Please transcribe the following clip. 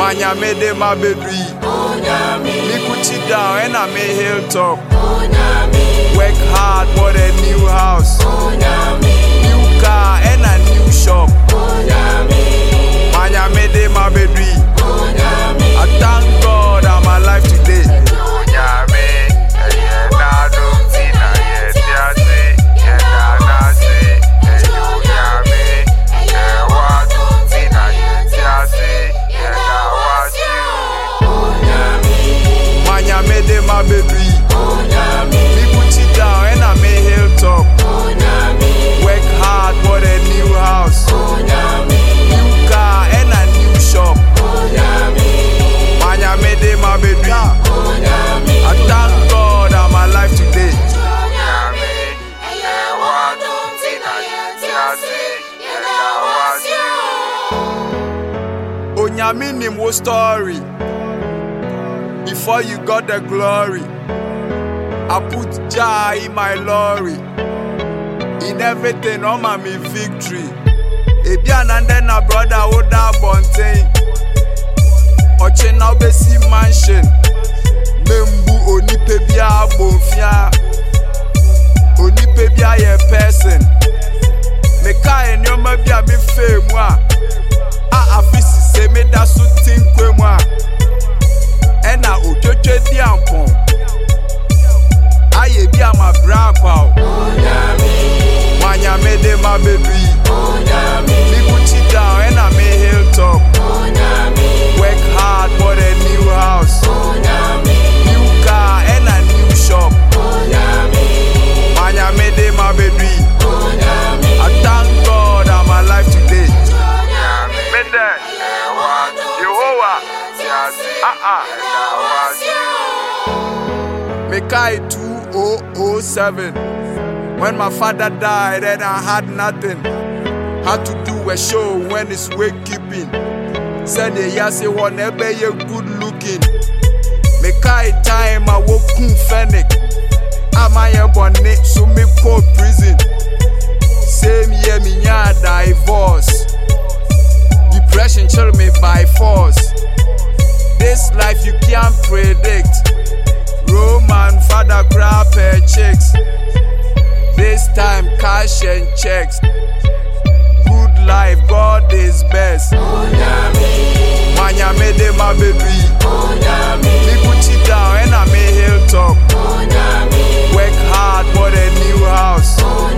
Manya made them a bedri. Me put it down and I made hilltop. Work hard, bought a new house, new car and a new shop. Manya made them a bedri. I thank God I'm alive today. Manya made them a bedri. Me put it down and I made hilltop. Work hard, bought a new house, new car and a new shop. Manya made them a bedri. I thank God I'm alive today. Onyami nim wo story. Before you got the glory, I put Jah in my lorry. In everything, on my victory. Ebian and then a brother would have bontain. Oche now besi mansion. Membu onipe bia bonfia. Onipe bia ye person. Me ka enyoma bia me fe moi. A afisi se me da su tinkwe moi. Ena ochoche di ampon. Aye bia ma bra kwa. Manya made them a bedri. Me put it down and I made hilltop. Work hard, bought a new house, new car and a new shop. Manya made them a bedri. I thank God I'm alive today. Mekai 2007. When my father died and I had nothing. Had to do a show when it's wakekeeping. Said the yasi whatever you good looking. Mekai time I woke fennec. Am I a bonnet so me call prison. Same year me nya divorce. Depression chill me by force. This life you can't predict. Roman father grab her chicks. This time cash and checks. Good life, God is best. Manya made them a bedri. Me put it down and I made hilltop. Work hard, bought a new house,